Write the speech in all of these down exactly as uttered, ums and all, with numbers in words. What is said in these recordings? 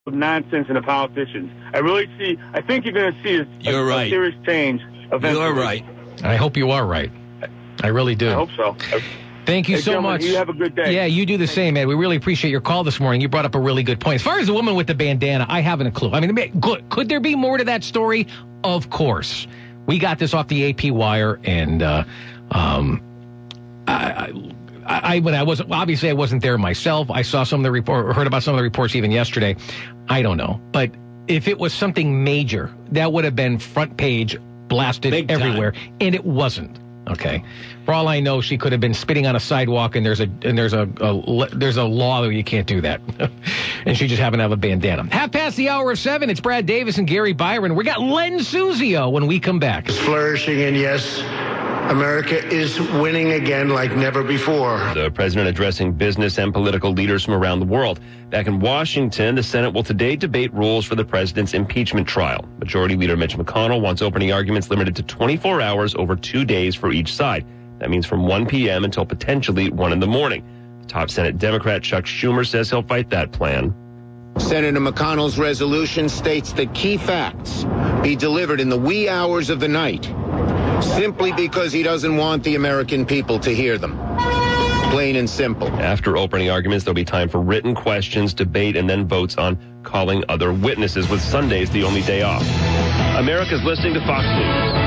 nonsense in the politicians. I really see, I think you're going to see a, you're a, right. a serious change eventually. You're right. I hope you are right. I really do. I hope so. Thank you hey, so much. You have a good day. Yeah, you do the same, man. We really appreciate your call this morning. You brought up a really good point. As far as the woman with the bandana, I haven't a clue. I mean, could, could there be more to that story? Of course. We got this off the A P wire, and uh, um, I, I, I, when I wasn't, obviously I wasn't there myself. I saw some of the report, or heard about some of the reports even yesterday. I don't know, but if it was something major, that would have been front page, blasted Big everywhere, time. And it wasn't. Okay. For all I know, she could have been spitting on a sidewalk, and there's a and there's a, a there's a law that you can't do that. And she just happened to have a bandana. Half past the hour of seven. It's Brad Davis and Gary Byron. We got Len Suzio when we come back. It's flourishing, and yes, America is winning again like never before. The president addressing business and political leaders from around the world. Back in Washington, the Senate will today debate rules for the president's impeachment trial. Majority Leader Mitch McConnell wants opening arguments limited to twenty-four hours over two days for each side. That means from one p.m. until potentially one in the morning. Top Senate Democrat Chuck Schumer says he'll fight that plan. Senator McConnell's resolution states that key facts be delivered in the wee hours of the night, simply because he doesn't want the American people to hear them. Plain and simple. After opening arguments, there'll be time for written questions, debate, and then votes on calling other witnesses, with Sundays the only day off. America's listening to Fox News.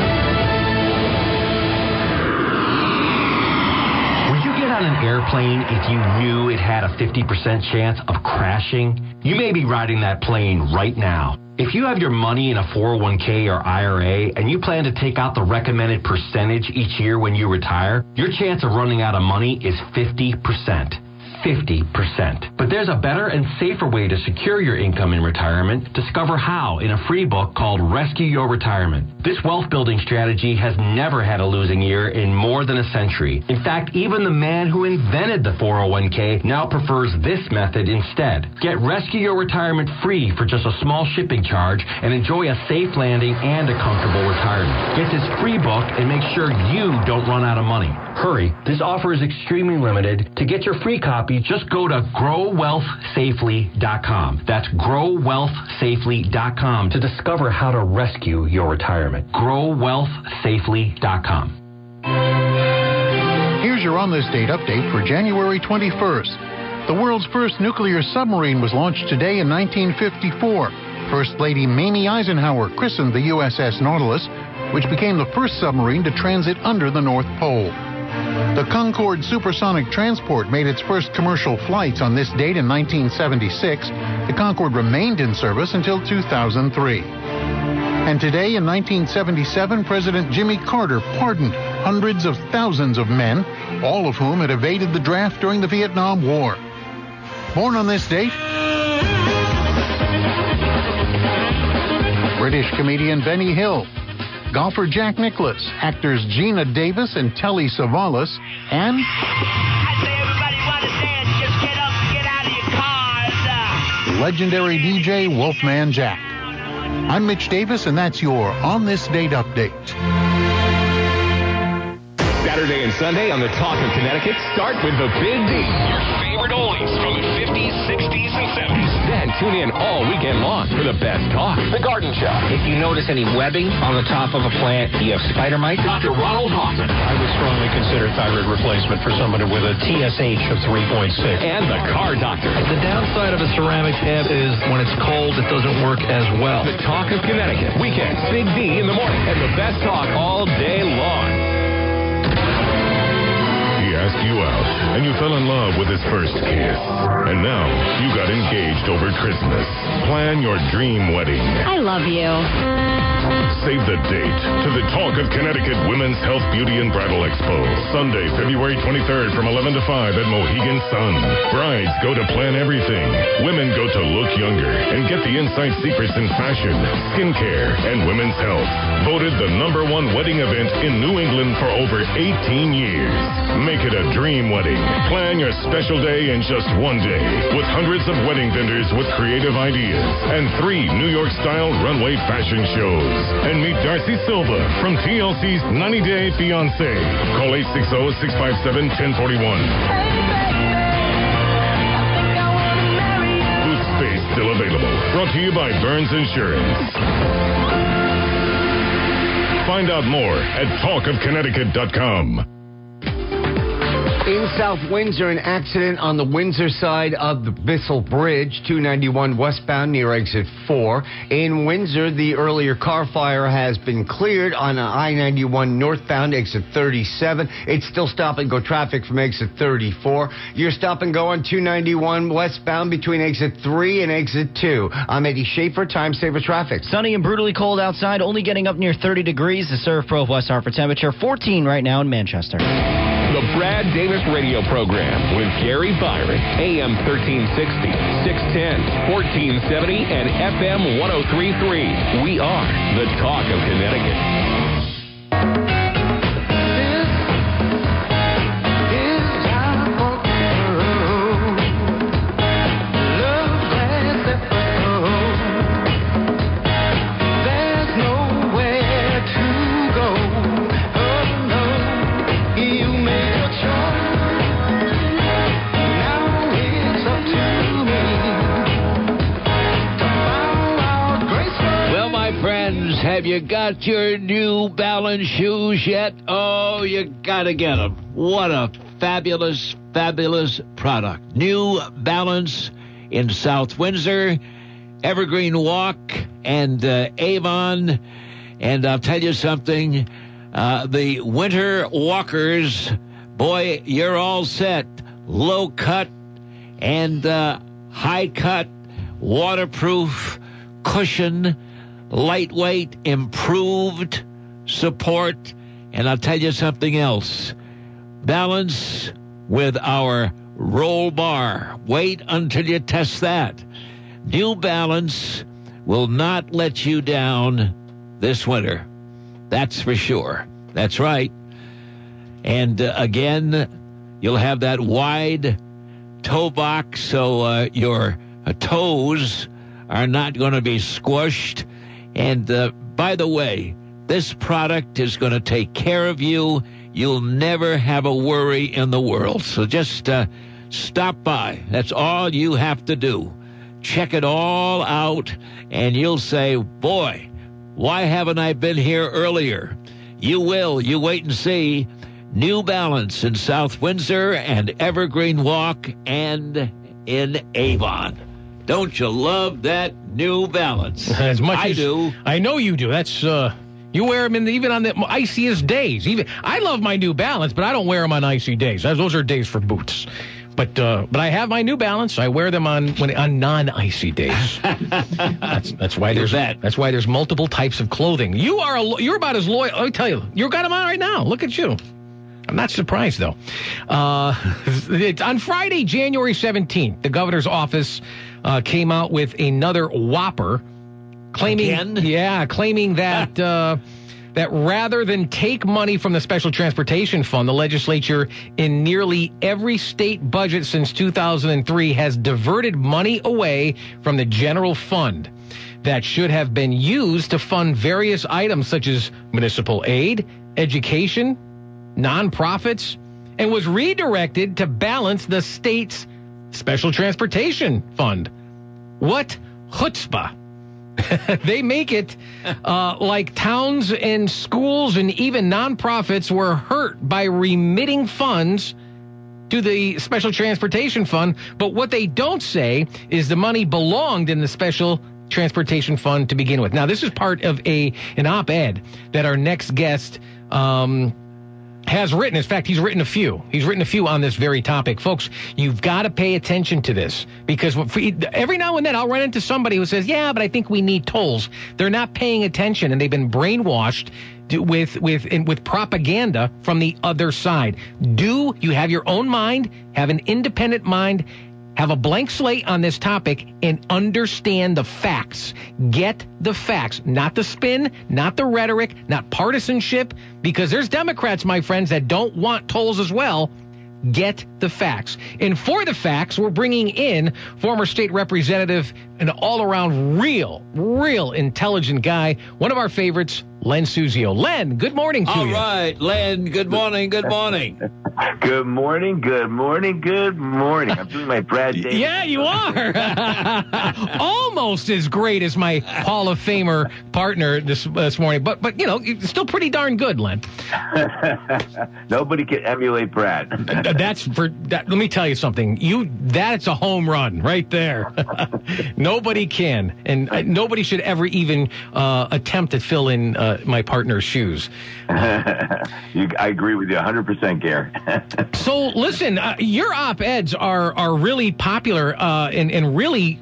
Would you get on an airplane if you knew it had a fifty percent chance of crashing? You may be riding that plane right now. If you have your money in a four oh one k or I R A and you plan to take out the recommended percentage each year when you retire, your chance of running out of money is fifty percent. fifty percent. But there's a better and safer way to secure your income in retirement. Discover how in a free book called Rescue Your Retirement. This wealth building strategy has never had a losing year in more than a century. In fact, even the man who invented the four oh one k now prefers this method instead. Get Rescue Your Retirement free for just a small shipping charge and enjoy a safe landing and a comfortable retirement. Get this free book and make sure you don't run out of money. Hurry, this offer is extremely limited. To get your free copy, just go to grow wealth safely dot com. That's grow wealth safely dot com to discover how to rescue your retirement. grow wealth safely dot com. Here's your On This Date update for January twenty-first. The world's first nuclear submarine was launched today in nineteen fifty-four. First Lady Mamie Eisenhower christened the U S S Nautilus, which became the first submarine to transit under the North Pole. The Concorde supersonic transport made its first commercial flights on this date in nineteen seventy-six. The Concorde remained in service until two thousand three. And today in nineteen seventy-seven, President Jimmy Carter pardoned hundreds of thousands of men, all of whom had evaded the draft during the Vietnam War. Born on this date, British comedian Benny Hill, golfer Jack Nicklaus, actors Gina Davis and Telly Savalas, and legendary D J Wolfman Jack. I'm Mitch Davis, and that's your On This Date update. Saturday and Sunday on the Talk of Connecticut, start with the Big D. Your favorite oldies from the fifties, sixties, and seventies. Then tune in all weekend long for the best talk. The Garden Show. If you notice any webbing on the top of a plant, you have spider mites. Doctor Ronald Hoffman. I would strongly consider thyroid replacement for somebody with a T S H of three point six. And the Car Doctor. The downside of a ceramic tab is when it's cold, it doesn't work as well. The Talk of Connecticut. Weekends, Big D in the morning. And the best talk all day long. Asked you out, and you fell in love with his first kiss. And now, you got engaged over Christmas. Plan your dream wedding. I love you. Save the date to the Talk of Connecticut Women's Health, Beauty, and Bridal Expo. Sunday, February twenty-third from eleven to five at Mohegan Sun. Brides go to plan everything. Women go to look younger and get the inside secrets in fashion, skincare, and women's health. Voted the number one wedding event in New England for over eighteen years. Make it a dream wedding. Plan your special day in just one day with hundreds of wedding vendors with creative ideas and three New York-style runway fashion shows. And meet Darcy Silva from T L C's ninety day Fiancé. Call eight six zero, six five seven, one zero four one. Booth space still available. Brought to you by Burns Insurance. Find out more at talk of connecticut dot com. In South Windsor, an accident on the Windsor side of the Bissell Bridge, two ninety-one westbound near exit four. In Windsor, the earlier car fire has been cleared on I ninety-one northbound exit thirty-seven. It's still stop-and-go traffic from exit thirty-four. You're stop-and-go on two ninety-one westbound between exit three and exit two. I'm Eddie Schaefer, Time Saver Traffic. Sunny and brutally cold outside, only getting up near thirty degrees. The Surf Pro West Hartford temperature, fourteen right now in Manchester. The Brad Davis Radio Program with Gary Byron, A M thirteen sixty, six ten, fourteen seventy, and F M one oh three point three. We are the talk of Connecticut. Have you got your New Balance shoes yet? Oh, you gotta get them. What a fabulous, fabulous product. New Balance in South Windsor, Evergreen Walk, and uh, Avon. And I'll tell you something, uh, the winter walkers, boy, you're all set. Low cut and uh, high cut, waterproof, cushion, lightweight, improved support, and I'll tell you something else. Balance with our roll bar. Wait until you test that. New Balance will not let you down this winter. That's for sure. That's right. And uh, again, you'll have that wide toe box so uh, your uh, toes are not going to be squished. And uh, by the way, this product is going to take care of you. You'll never have a worry in the world. So just uh, stop by. That's all you have to do. Check it all out, and you'll say, boy, why haven't I been here earlier? You will. You wait and see. New Balance in South Windsor and Evergreen Walk and in Avon. Don't you love that New Balance? As much I as do. I know you do. That's uh, you wear them in the, even on the iciest days. Even I love my New Balance, but I don't wear them on icy days. Those are days for boots. But uh, but I have my New Balance. I wear them on when on non-icy days. that's that's why there's that. That's why there's multiple types of clothing. You are a, you're about as loyal. Let me tell you, you've got them on right now. Look at you. I'm not surprised, though. Uh, it's on Friday, January seventeenth, the governor's office uh, came out with another whopper, claiming, Again? yeah, claiming that uh, that rather than take money from the Special Transportation Fund, the legislature in nearly every state budget since two thousand three has diverted money away from the general fund that should have been used to fund various items such as municipal aid, education, nonprofits, and was redirected to balance the state's Special Transportation Fund. What chutzpah. They make it uh, like towns and schools and even nonprofits were hurt by remitting funds to the Special Transportation Fund, but what they don't say is the money belonged in the Special Transportation Fund to begin with. Now, this is part of a an op-ed that our next guest um has written. In fact, he's written a few. He's written a few on this very topic. Folks, you've got to pay attention to this because every now and then I'll run into somebody who says, yeah, but I think we need tolls. They're not paying attention, and they've been brainwashed with with with propaganda from the other side. Do you have your own mind, have an independent mind, have a blank slate on this topic, and understand the facts. Get the facts, not the spin, not the rhetoric, not partisanship, because there's Democrats, my friends, that don't want tolls as well. Get the facts. And for the facts, we're bringing in former state representative, an all-around real, real intelligent guy, one of our favorites, Len Suzio. Len, good morning to All you. All right, Len, good morning, good morning. Good morning, good morning, good morning. I'm doing my Brad Davis. Yeah, you are. Almost as great as my Hall of Famer partner this this morning, but but you know, still pretty darn good, Len. Nobody can emulate Brad. That's for that, let me tell you something. You that's a home run right there. Nobody can, and uh, nobody should ever even uh, attempt to fill in uh, my partner's shoes. you, I agree with you one hundred percent, Gary. So listen, uh, your op-eds are are really popular uh, and and really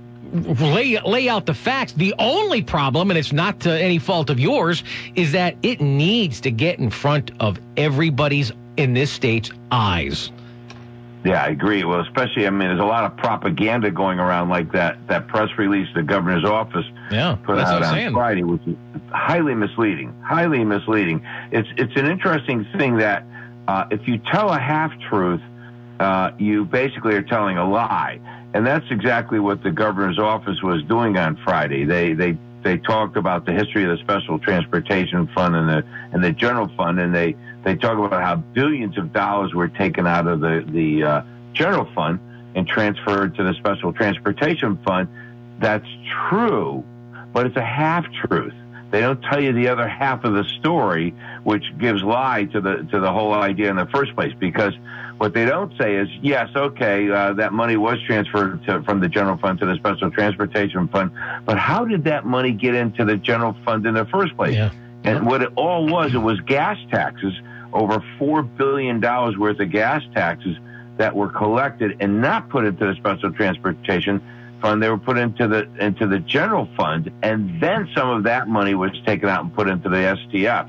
lay lay out the facts. The only problem, and it's not to any fault of yours, is that it needs to get in front of everybody's in this state's eyes. Yeah, I agree. Well, especially, I mean, there's a lot of propaganda going around, like that that press release the governor's office yeah, put that's out what I'm on saying. Friday, which is highly misleading. Highly misleading. It's it's an interesting thing that uh, if you tell a half truth, uh, you basically are telling a lie, and that's exactly what the governor's office was doing on Friday. They they they talked about the history of the Special Transportation Fund and the and the General Fund, and they. They talk about how billions of dollars were taken out of the, the uh, general fund and transferred to the Special Transportation Fund. That's true, but it's a half-truth. They don't tell you the other half of the story, which gives lie to the to the whole idea in the first place. Because what they don't say is, yes, okay, uh, that money was transferred to, from the general fund to the Special Transportation Fund, but how did that money get into the general fund in the first place? Yeah. And what it all was, it was gas taxes, over four billion dollars worth of gas taxes that were collected and not put into the Special Transportation Fund. They were put into the into the general fund, and then some of that money was taken out and put into the S T F.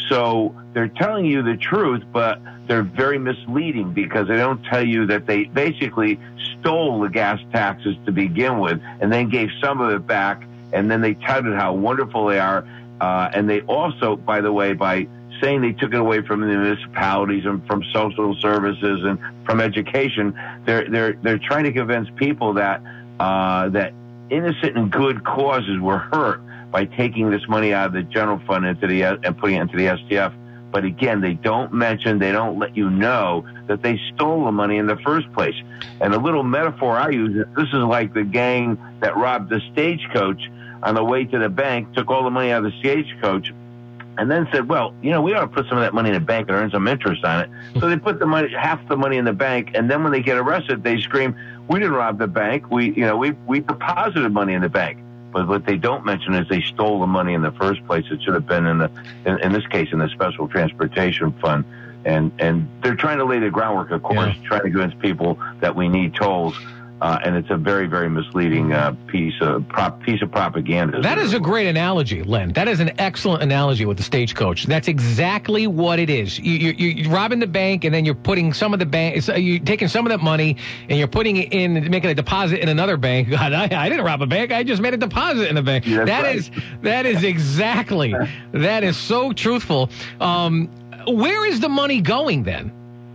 So they're telling you the truth, but they're very misleading because they don't tell you that they basically stole the gas taxes to begin with and then gave some of it back, and then they touted how wonderful they are. Uh, and they also, by the way, by saying they took it away from the municipalities and from social services and from education, they're they're they're trying to convince people that uh, that innocent and good causes were hurt by taking this money out of the general fund into the and putting it into the S T F. But again, they don't mention, they don't let you know that they stole the money in the first place. And a little metaphor I use, this is like the gang that robbed the stagecoach on the way to the bank, took all the money out of the stagecoach, and then said, well, you know, we ought to put some of that money in the bank and earn some interest on it. So they put the money, half the money in the bank, and then when they get arrested, they scream, we didn't rob the bank. We, you know, we, we deposited money in the bank. But what they don't mention is they stole the money in the first place. It should have been in the, in, in this case, in the Special Transportation Fund. And, and they're trying to lay the groundwork, of course, yeah. trying to convince people that we need tolls. Uh, and it's a very, very misleading uh, piece of prop, piece of propaganda. That is a great analogy, Len. That is an excellent analogy with the stagecoach. That's exactly what it is. You, you, you're robbing the bank, and then you're putting some of the bank. You're taking some of that money, and you're putting it in, making a deposit in another bank. God, I, I didn't rob a bank. I just made a deposit in a bank. Yeah, that right. is that is exactly. That is so truthful. Um, where is the money going then?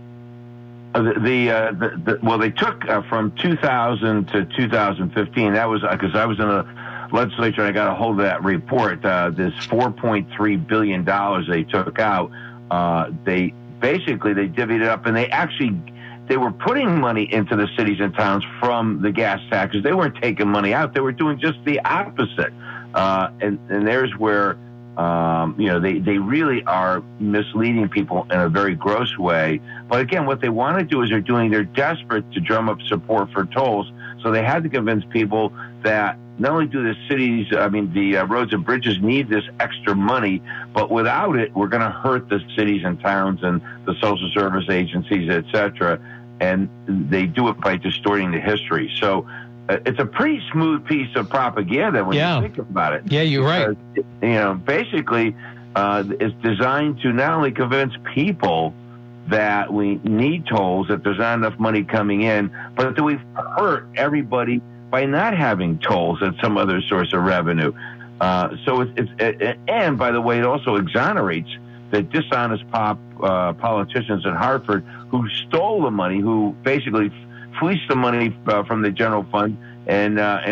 Uh, the, the, uh, the, the well, they took uh, from two thousand to two thousand fifteen. That was because uh, I was in the legislature and I got a hold of that report. Uh, this four point three billion dollars they took out. Uh, they basically they divvied it up, and they actually they were putting money into the cities and towns from the gas taxes. They weren't taking money out. They were doing just the opposite. Uh, and and there's where. Um, you know, they, they really are misleading people in a very gross way. But again, what they want to do is they're doing, they're desperate to drum up support for tolls. So they had to convince people that not only do the cities, I mean, the uh, roads and bridges need this extra money, but without it, we're going to hurt the cities and towns and the social service agencies, et cetera. And they do it by distorting the history. So, it's a pretty smooth piece of propaganda when yeah. you think about it. Yeah, you're because, right. You know, basically, uh, it's designed to not only convince people that we need tolls, that there's not enough money coming in, but that we've hurt everybody by not having tolls at some other source of revenue. Uh, so it's, it's it, and by the way, it also exonerates the dishonest pop uh, politicians in Hartford who stole the money, who basically fleeced the money uh, from the general fund and uh, and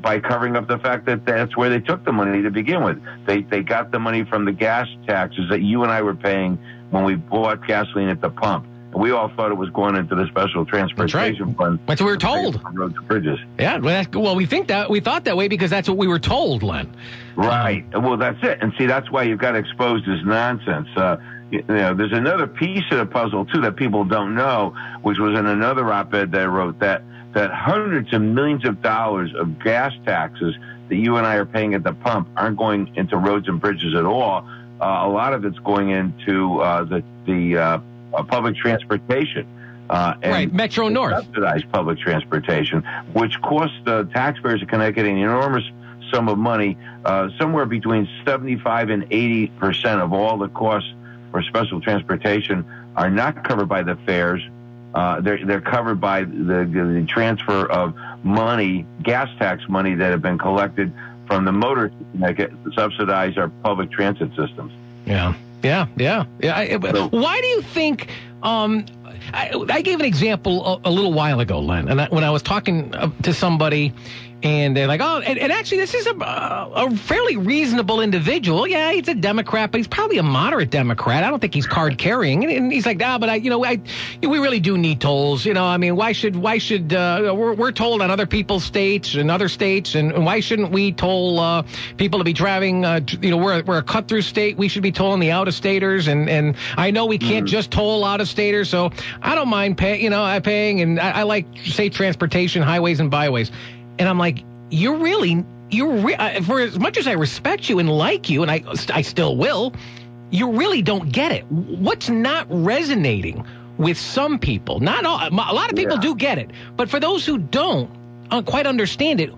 by covering up the fact that that's where they took the money to begin with. They they got the money from the gas taxes that you and I were paying when we bought gasoline at the pump. And we all thought it was going into the special transportation right. fund. That's what we were told. Roads and bridges. Yeah, well, that's, well, we think that we thought that way because that's what we were told, Len. Right. Um, well, that's it. And see, that's why you've got exposed as nonsense. Uh, you know, there's another piece of the puzzle too that people don't know, which was in another op-ed that I wrote, that that hundreds of millions of dollars of gas taxes that you and I are paying at the pump aren't going into roads and bridges at all. Uh, a lot of it's going into uh, the the uh, uh, public transportation. Uh, and right, Metro North. Subsidized public transportation, which costs the taxpayers of Connecticut an enormous sum of money, uh, somewhere between seventy-five and eighty percent of all the costs for special transportation are not covered by the fares. Uh, they're, they're covered by the, the transfer of money, gas tax money that have been collected from the motor that get, subsidize our public transit systems. Yeah, yeah, yeah. yeah. I, so, why do you think... Um, I, I gave an example a, a little while ago, Len, and I, when I was talking to somebody, and they're like, oh, and, and actually, this is a, a fairly reasonable individual. Yeah, he's a Democrat, but he's probably a moderate Democrat. I don't think he's card carrying. And, and he's like, nah, but I, you know, I, we really do need tolls. You know, I mean, why should, why should, uh, we're, we're told on other people's states and other states, and, and why shouldn't we toll uh, people to be driving? Uh, you know, we're we're a cut through state. We should be tolling the out of staters, and and I know we can't mm-hmm. just toll out of staters, so I don't mind paying. You know, I paying, and I, I like safe transportation, highways and byways. And I'm like, you're really, you're re- for as much as I respect you and like you, and I, I still will, you really don't get it. What's not resonating with some people? Not all. A lot of people yeah. do get it, but for those who don't uh, quite understand it,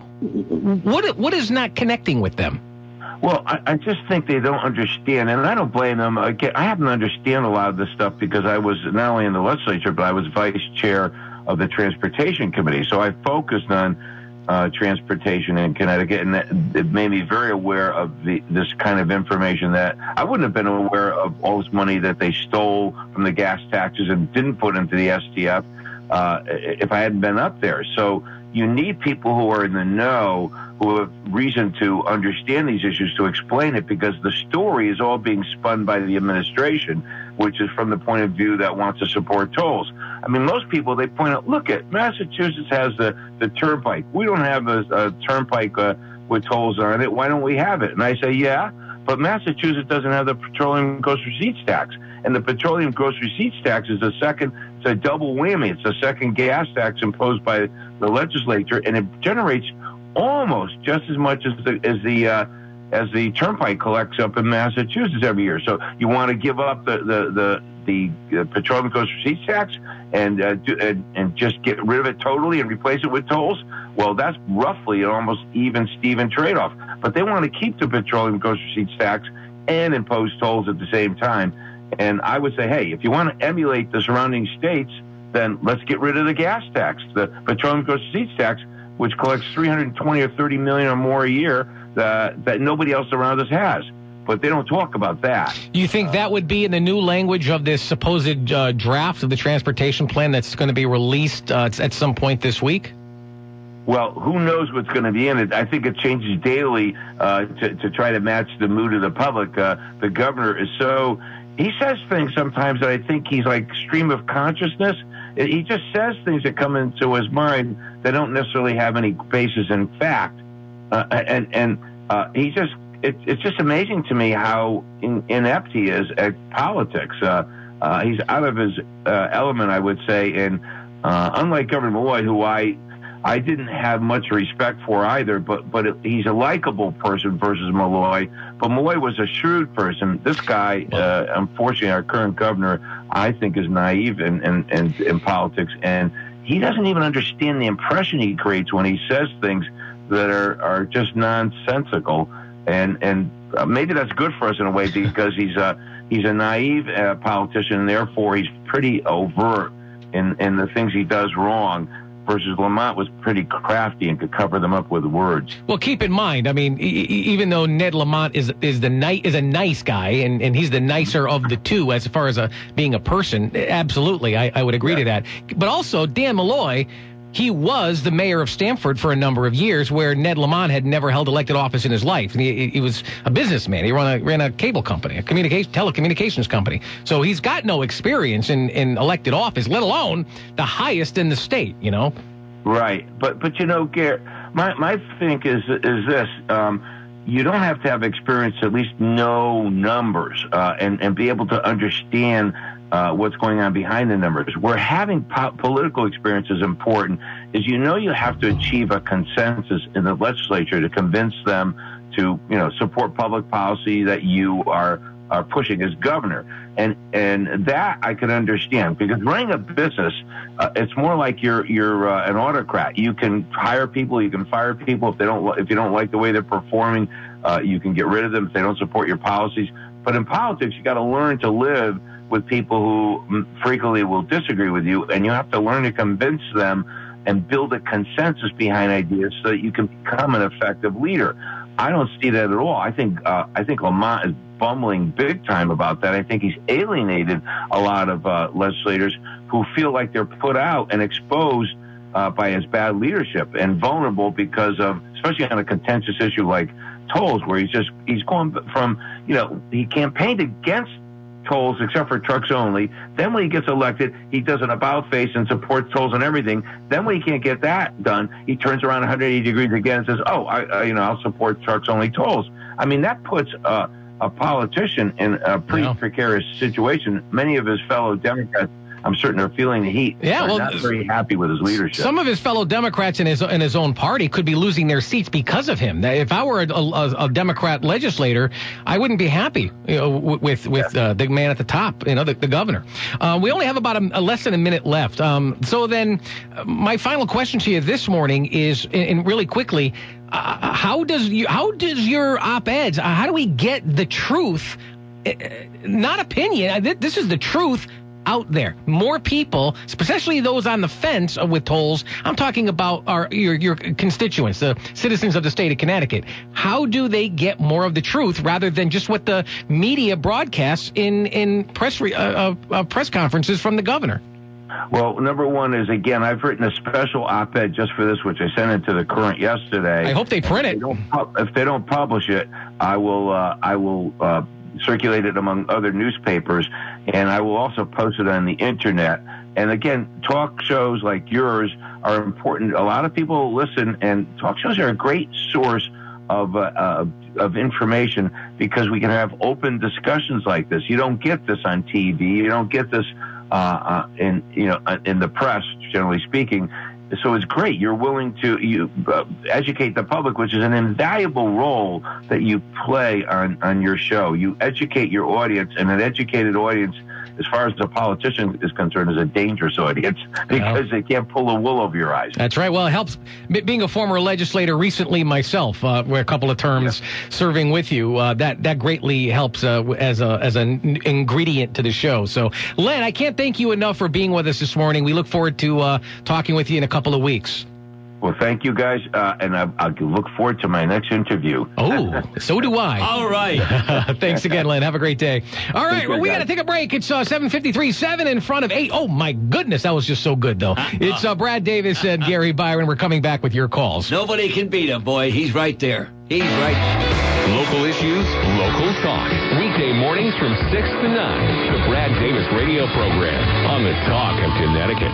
what what is not connecting with them? Well, I, I just think they don't understand, and I don't blame them. I, get, I happen to understand a lot of this stuff because I was not only in the legislature, but I was vice chair of the Transportation Committee, so I focused on Uh, transportation in Connecticut, and that, it made me very aware of the, this kind of information that I wouldn't have been aware of all this money that they stole from the gas taxes and didn't put into the S T F uh, if I hadn't been up there. So you need people who are in the know, who have reason to understand these issues to explain it, because the story is all being spun by the administration, which is from the point of view that wants to support tolls. I mean, most people, they point out, look at Massachusetts has the, the turnpike. We don't have a, a turnpike uh, with tolls on it. Why don't we have it? And I say, yeah, but Massachusetts doesn't have the petroleum gross receipts tax. And the petroleum gross receipts tax is the second, it's a double whammy. It's the second gas tax imposed by the legislature, and it generates almost just as much as the, as the, uh, as the turnpike collects up in Massachusetts every year. So you want to give up the, the, the, the uh, petroleum gross receipts tax and, uh, do, and and just get rid of it totally and replace it with tolls? Well, that's roughly an almost even Steven trade-off. But they want to keep the petroleum gross receipts tax and impose tolls at the same time. And I would say, hey, if you want to emulate the surrounding states, then let's get rid of the gas tax, the petroleum gross receipts tax, which collects three hundred twenty or thirty million or more a year that, that nobody else around us has. But they don't talk about that. You think uh, that would be in the new language of this supposed uh, draft of the transportation plan that's going to be released uh, at some point this week? Well, who knows what's going to be in it? I think it changes daily uh, to, to try to match the mood of the public. Uh, the governor is so... He says things sometimes that I think he's like stream of consciousness. He just says things that come into his mind that don't necessarily have any basis in fact. Uh, and and uh, he just... It, it's just amazing to me how in, inept he is at politics. Uh, uh, he's out of his uh, element, I would say. And uh, unlike Governor Malloy, who I I didn't have much respect for either, but but it, he's a likable person versus Malloy. But Malloy was a shrewd person. This guy, uh, unfortunately, our current governor, I think is naive in, in, in, in politics, and he doesn't even understand the impression he creates when he says things that are, are just nonsensical. And and uh, maybe that's good for us in a way, because he's a he's a naive uh, politician, and therefore he's pretty overt in in the things he does wrong. Versus Lamont was pretty crafty and could cover them up with words. Well, keep in mind, I mean, e- even though Ned Lamont is is the ni- is a nice guy, and, and he's the nicer of the two as far as a, being a person, absolutely, I, I would agree yeah. to that. But also, Dan Malloy, he was the mayor of Stamford for a number of years, where Ned Lamont had never held elected office in his life. And he, he was a businessman. He ran a, ran a cable company, a communication telecommunications company. So he's got no experience in, in elected office, let alone the highest in the state, you know? Right. But, but you know, Gary, my, my think is, is this. Um, you don't have to have experience to at least know numbers uh, and, and be able to understand uh, what's going on behind the numbers. Where having po- political experience is important is you know you have to achieve a consensus in the legislature to convince them to, you know, support public policy that you are are pushing as governor. And and that I can understand, because running a business, uh, it's more like you're you're uh, an autocrat. You can hire people, you can fire people if they don't if you don't like the way they're performing. Uh, you can get rid of them if they don't support your policies. But in politics, you got to learn to live with people who frequently will disagree with you, and you have to learn to convince them and build a consensus behind ideas so that you can become an effective leader. I don't see that at all. I think uh, I think Lamont is bumbling big time about that. I think he's alienated a lot of uh, legislators who feel like they're put out and exposed uh, by his bad leadership and vulnerable because of, especially on a contentious issue like tolls, where he's just he's going from, you know, he campaigned against tolls except for trucks only. Then when he gets elected, he does an about face and supports tolls and everything. Then when he can't get that done, he turns around one hundred eighty degrees again and says, "Oh, I, I you know, I'll support trucks only tolls." I mean, that puts uh, a politician in a pretty yeah. precarious situation. Many of his fellow Democrats, I'm certain, are feeling the heat. Yeah, well, not very happy with his leadership. Some of his fellow Democrats in his in his own party could be losing their seats because of him. If I were a, a, a Democrat legislator, I wouldn't be happy, you know, with with uh, the man at the top, you know, the, the governor. Uh, we only have about a, a less than a minute left. Um, so then, uh, my final question to you this morning is, and, and really quickly, uh, how does you how does your op-eds? Uh, how do we get the truth? Uh, not opinion. This is the truth out there. More people, especially those on the fence with tolls. I'm talking about our your, your constituents, the citizens of the state of Connecticut. How do they get more of the truth rather than just what the media broadcasts in in press re, uh, uh, press conferences from the governor? Well, number one is, again, I've written a special op-ed just for this, which I sent it to the Current yesterday. I hope they print it. If they don't, if they don't publish it, I will. Uh, I will. Uh, circulate it among other newspapers, and I will also post it on the internet. And again, talk shows like yours are important. A lot of people listen, and talk shows are a great source of uh, uh, of information, because we can have open discussions like this. You don't get this on T V. You don't get this uh, uh, in you know in the press, generally speaking. So it's great. You're willing to you uh, educate the public, which is an invaluable role that you play on, on your show. You educate your audience, and an educated audience, as far as the politician is concerned, is a dangerous audience, because they can't pull the wool over your eyes. That's right. Well, it helps. Being a former legislator recently myself, uh, a couple of terms yeah. serving with you, uh, that that greatly helps uh, as a as an ingredient to the show. So, Len, I can't thank you enough for being with us this morning. We look forward to uh, talking with you in a couple of weeks. Well, thank you, guys, uh, and I, I look forward to my next interview. Oh, so do I. All right. Thanks again, Len. Have a great day. All right, well, we got to take a break. It's uh, seven fifty-three, seven in front of eight. Oh, my goodness, that was just so good, though. It's uh, Brad Davis and Gary Byron. We're coming back with your calls. Nobody can beat him, boy. He's right there. He's right. Local issues, local talk. Weekday mornings from six to nine. The Brad Davis radio program on the Talk of Connecticut.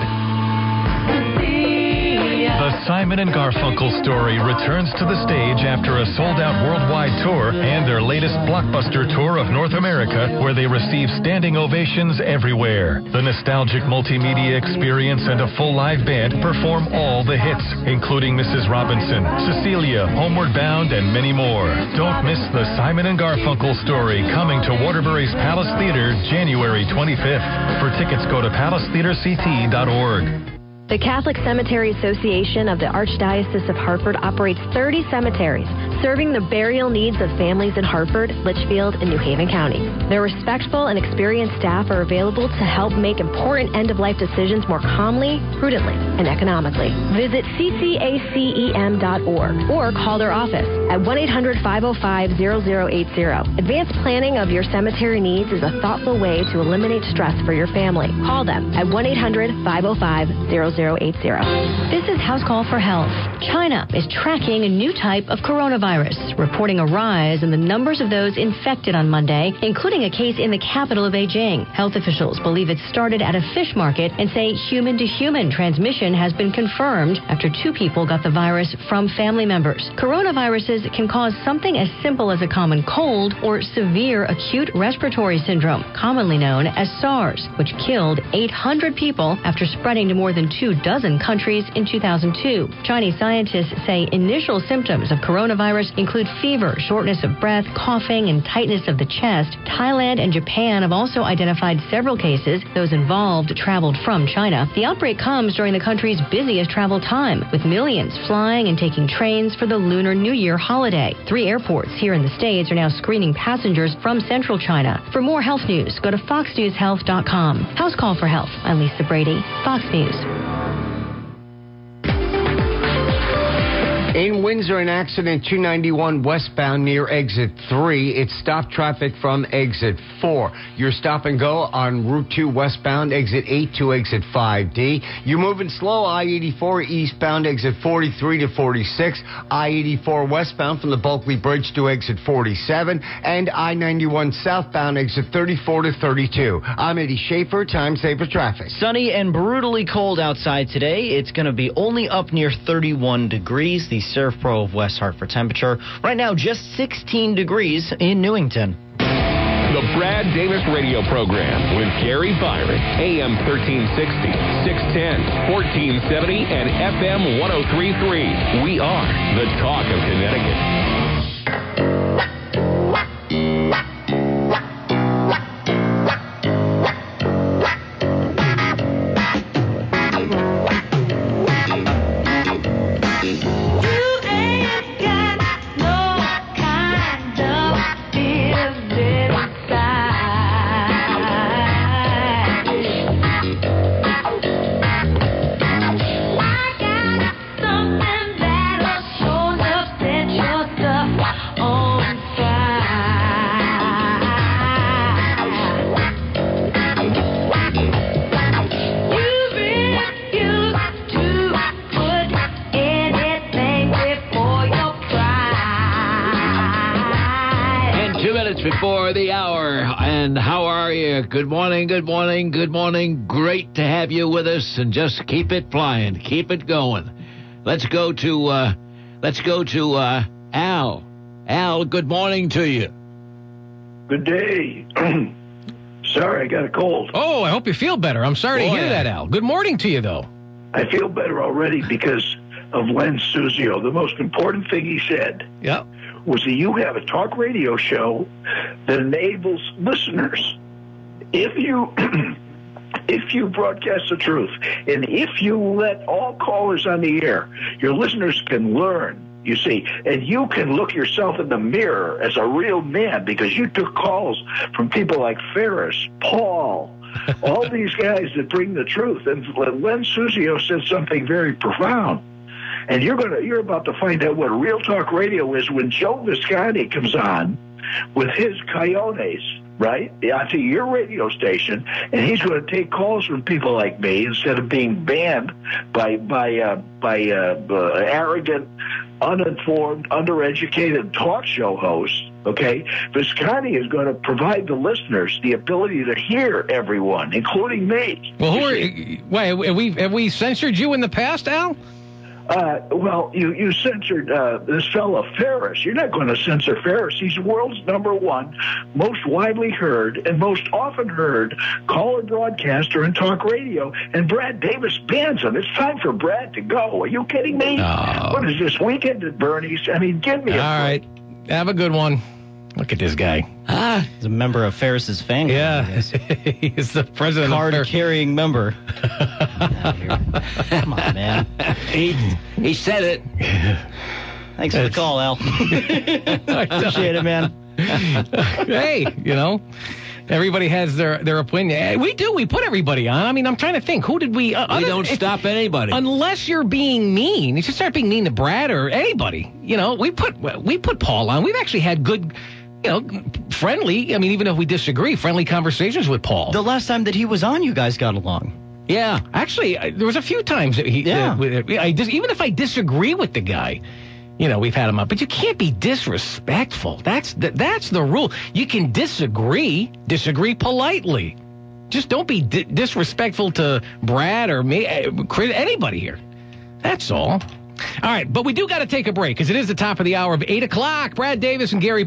The Simon and Garfunkel story returns to the stage after a sold-out worldwide tour and their latest blockbuster tour of North America, where they receive standing ovations everywhere. The nostalgic multimedia experience and a full live band perform all the hits, including Missus Robinson, Cecilia, Homeward Bound, and many more. Don't miss the Simon and Garfunkel story, coming to Waterbury's Palace Theater January twenty-fifth. For tickets, go to palace theater c t dot org. The Catholic Cemetery Association of the Archdiocese of Hartford operates thirty cemeteries, Serving the burial needs of families in Hartford, Litchfield, and New Haven County. Their respectful and experienced staff are available to help make important end-of-life decisions more calmly, prudently, and economically. Visit c c a c e m dot org or call their office at one eight hundred, five oh five, zero zero eight zero. Advanced planning of your cemetery needs is a thoughtful way to eliminate stress for your family. Call them at one eight hundred, five oh five, zero zero eight zero. This is House Call for Health. China is tracking a new type of coronavirus, reporting a rise in the numbers of those infected on Monday, including a case in the capital of Beijing. Health officials believe it started at a fish market and say human-to-human transmission has been confirmed after two people got the virus from family members. Coronaviruses can cause something as simple as a common cold or severe acute respiratory syndrome, commonly known as SARS, which killed eight hundred people after spreading to more than two dozen countries in two thousand two. Chinese scientists say initial symptoms of coronavirus include fever, shortness of breath, coughing, and tightness of the chest. Thailand and Japan have also identified several cases. Those involved traveled from China. The outbreak comes during the country's busiest travel time, with millions flying and taking trains for the Lunar New Year holiday. Three airports here in the States are now screening passengers from central China. For more health news, go to fox news health dot com. House Call for Health. I'm Lisa Brady, Fox News. In Windsor, an accident two ninety-one westbound near exit three. It stopped traffic from exit four. Your stop and go on Route two westbound, exit eight to exit five D. You're moving slow, I eighty-four eastbound, exit forty-three to forty-six. I eighty-four westbound from the Bulkley Bridge to exit forty-seven. And I ninety-one southbound, exit thirty-four to thirty-two. I'm Eddie Schaefer, Time Saver Traffic. Sunny and brutally cold outside today. It's going to be only up near thirty-one degrees. The Surf Pro of West Hartford temperature. Right now, just sixteen degrees in Newington. The Brad Davis Radio Program with Gary Byron, A M thirteen sixty, six ten, fourteen seventy, and F M one oh three point three. We are the talk of Connecticut. Before the hour, and how are you? Good morning, good morning, good morning. Great to have you with us, and just keep it flying, keep it going. Let's go to, uh, let's go to uh, Al. Al, good morning to you. Good day. Sorry, I got a cold. Oh, I hope you feel better. I'm sorry Boy, to hear that, Al. Good morning to you, though. I feel better already because of Len Suzio. The most important thing he said. Yeah. Was that you have a talk radio show that enables listeners, if you if you broadcast the truth, and if you let all callers on the air, your listeners can learn, you see, and you can look yourself in the mirror as a real man because you took calls from people like Ferris, Paul, all these guys that bring the truth. And Len Suzio said something very profound. And you're gonna, you're about to find out what Real Talk Radio is when Joe Visconti comes on with his coyotes, right, onto your radio station, and he's going to take calls from people like me instead of being banned by by uh, by uh, uh, arrogant, uninformed, undereducated talk show hosts. Okay, Visconti is going to provide the listeners the ability to hear everyone, including me. Well, who are, wait, have we have we censored you in the past, Al? Uh, well, you, you censored uh, this fellow Ferris. You're not going to censor Ferris. He's the world's number one, most widely heard, and most often heard caller broadcaster in talk radio. And Brad Davis bans him. It's time for Brad to go. Are you kidding me? No. What is this, weekend at Bernie's? I mean, give me a All right. Have a good one. Look at this guy. Ah, he's a member of Ferris's fan club. Yeah, he's the president. Card-carrying member. Come on, man. He he said it. Thanks for the call, Al. Appreciate it, man. Hey, you know, everybody has their, their opinion. We do. We put everybody on. I mean, I'm trying to think. Who did we... Uh, we don't if, stop anybody. Unless you're being mean. You should start being mean to Brad or anybody. You know, we put we put Paul on. We've actually had good... You know, friendly, I mean, even if we disagree, friendly conversations with Paul. The last time that he was on, you guys got along. Yeah. Actually, I, there was a few times that he... Yeah. Uh, I, even if I disagree with the guy, you know, we've had him up. But you can't be disrespectful. That's the, that's the rule. You can disagree, disagree politely. Just don't be di- disrespectful to Brad or me, anybody here. That's all. All right, but we do got to take a break because it is the top of the hour of eight o'clock. Brad Davis and Gary